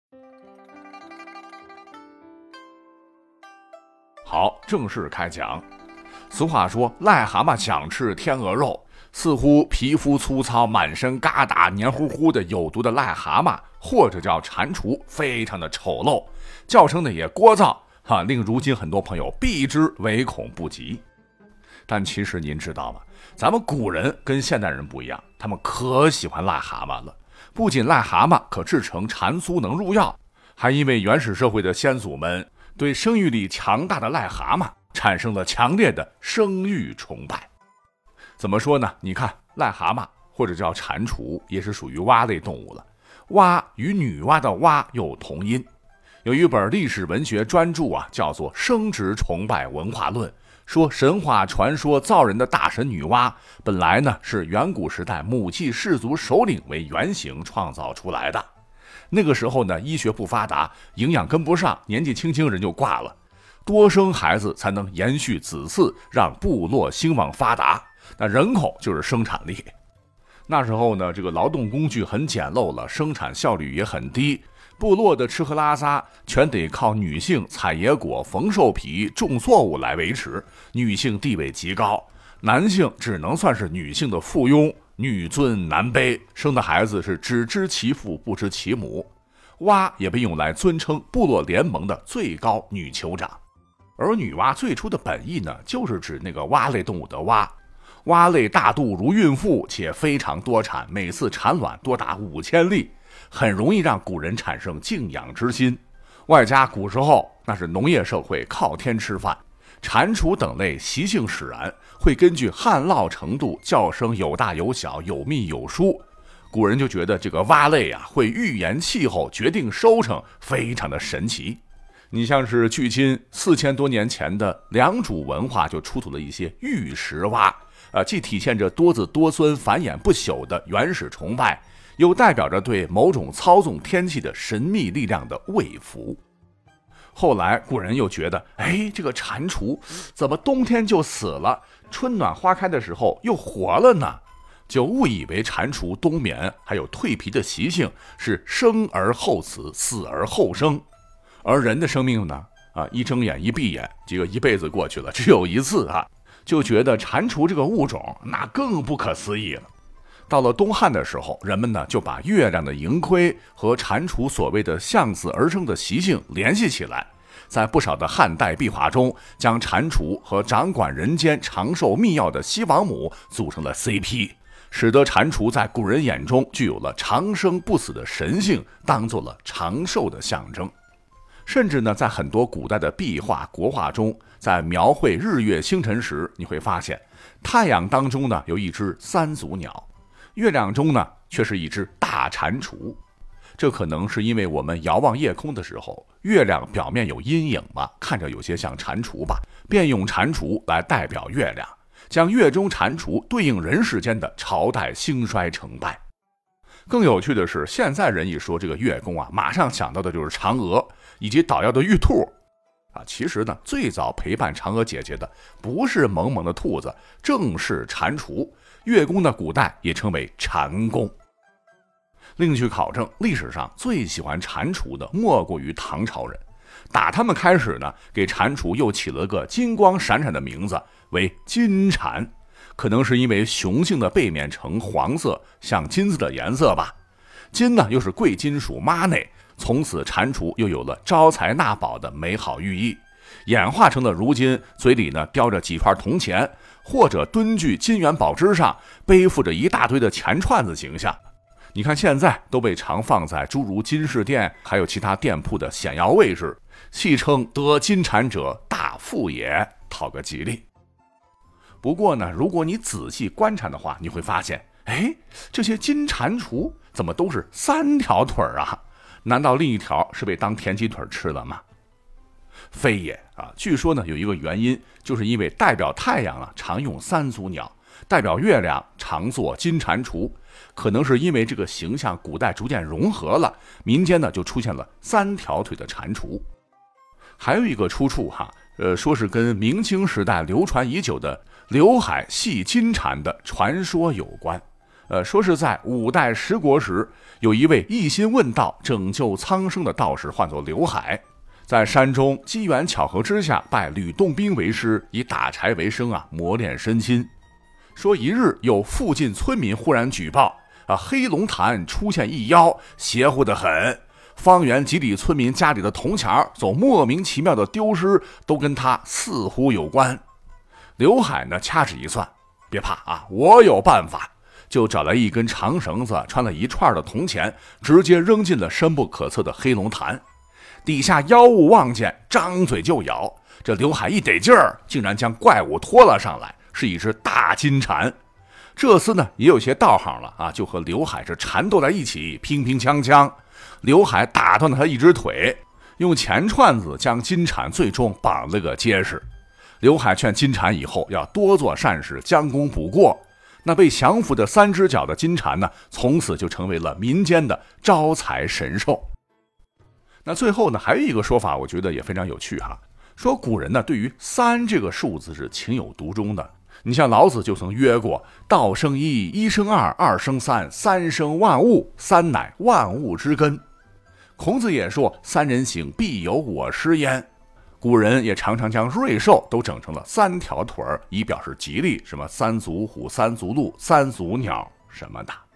好，正式开讲。俗话说，癞蛤蟆想吃天鹅肉，似乎皮肤粗糙、满身疙瘩、黏糊糊的有毒的癞蛤蟆，或者叫蟾蜍，非常的丑陋，叫声呢也聒噪令如今很多朋友避之唯恐不及。但其实您知道吗？咱们古人跟现代人不一样，他们可喜欢癞蛤蟆了。不仅癞蛤蟆可制成蟾酥能入药，还因为原始社会的先祖们对生育力强大的癞蛤蟆产生了强烈的生育崇拜。怎么说呢？你看癞蛤蟆或者叫蟾蜍也是属于蛙类动物了，蛙与女娲的蛙有同音。有一本历史文学专著叫做《生殖崇拜文化论》，说神话传说造人的大神女娲本来呢是远古时代母系氏族首领为原型创造出来的。那个时候呢，医学不发达，营养跟不上，年纪轻轻人就挂了。多生孩子才能延续子嗣，让部落兴旺发达。那人口就是生产力。那时候呢，这个劳动工具很简陋了，生产效率也很低。部落的吃喝拉撒全得靠女性采野果、缝兽皮、种作物来维持，女性地位极高，男性只能算是女性的附庸，女尊男卑，生的孩子是只知其父不知其母。蛙也被用来尊称部落联盟的最高女酋长。而女娲最初的本意呢，就是指那个蛙类动物的蛙。蛙类大肚如孕妇，且非常多产，每次产卵多达5000粒，很容易让古人产生敬仰之心。外加古时候那是农业社会，靠天吃饭，蟾蜍等类习性使然，会根据旱涝程度叫声有大有小，有密有疏。古人就觉得这个蛙类会预言气候，决定收成，非常的神奇。你像是距今4000多年前的良渚文化就出土了一些玉石蛙，既体现着多子多孙繁衍不朽的原始崇拜，又代表着对某种操纵天气的神秘力量的畏服。后来古人又觉得，这个蟾蜍怎么冬天就死了，春暖花开的时候又活了呢？就误以为蟾蜍冬眠还有蜕皮的习性，是生而后死，死而后生。而人的生命呢，一睁眼一闭眼，这个一辈子过去了，只有一次就觉得蟾蜍这个物种那更不可思议了。到了东汉的时候，人们呢就把月亮的盈亏和蟾蜍所谓的向死而生的习性联系起来，在不少的汉代壁画中，将蟾蜍和掌管人间长寿秘药的西王母组成了 CP， 使得蟾蜍在古人眼中具有了长生不死的神性，当做了长寿的象征。甚至呢，在很多古代的壁画、国画中，在描绘日月星辰时，你会发现太阳当中呢有一只三足鸟，月亮中呢却是一只大蟾蜍。这可能是因为我们遥望夜空的时候，月亮表面有阴影嘛，看着有些像蟾蜍吧，便用蟾蜍来代表月亮，将月中蟾蜍对应人世间的朝代兴衰成败。更有趣的是，现在人一说这个月宫马上想到的就是嫦娥以及捣药的玉兔其实呢，最早陪伴嫦娥姐姐的不是萌萌的兔子，正是蟾蜍。月宫的古代也称为蟾宫。另据考证，历史上最喜欢蟾蜍的莫过于唐朝人，打他们开始呢，给蟾蜍又起了个金光闪闪的名字，为金蟾。可能是因为雄性的背面呈黄色，像金子的颜色吧。金呢又是贵金属妈内，从此蟾蜍又有了招财纳宝的美好寓意，演化成了如今嘴里呢叼着几串铜钱，或者蹲踞金元宝枝上背负着一大堆的钱串子形象。你看现在都被常放在诸如金饰店还有其他店铺的显要位置，戏称得金蟾者大富也，讨个吉利。不过呢，如果你仔细观察的话，你会发现，这些金蟾蜍怎么都是3条腿啊？难道另一条是被当田鸡腿吃了吗？非也据说呢有一个原因，就是因为代表太阳常用三足鸟，代表月亮常做金蟾蜍，可能是因为这个形象古代逐渐融合了，民间呢就出现了3条腿的蟾蜍。还有一个出处说是跟明清时代流传已久的刘海戏金蟾的传说有关。 说是在五代十国时，有一位一心问道、拯救苍生的道士，唤作刘海，在山中机缘巧合之下拜吕洞宾为师，以打柴为生磨练身心。说一日有附近村民忽然举报黑龙潭出现一妖，邪乎得很，方圆几里村民家里的铜钱总莫名其妙的丢失，都跟他似乎有关。刘海呢掐指一算，别怕我有办法，就找来一根长绳子，穿了一串的铜钱，直接扔进了深不可测的黑龙潭。底下妖物望见，张嘴就咬，这刘海一得劲儿，竟然将怪物拖了上来，是一只大金蝉。这厮呢也有些道行了就和刘海这缠斗在一起，乒乒乓乓。刘海打断了他一只腿，用钱串子将金蝉最终绑了个结实。刘海劝金蝉以后要多做善事，将功补过。那被降服的3只脚的金蝉呢，从此就成为了民间的招财神兽。那最后呢，还有一个说法，我觉得也非常有趣说古人呢对于3这个数字是情有独钟的。你像老子就曾曰过：道生一，一生二，二生三，三生万物，三乃万物之根。孔子也说：三人行，必有我师焉。古人也常常将瑞兽都整成了3条腿，以表示吉利，什么3足虎、3足鹿、3足鸟什么的。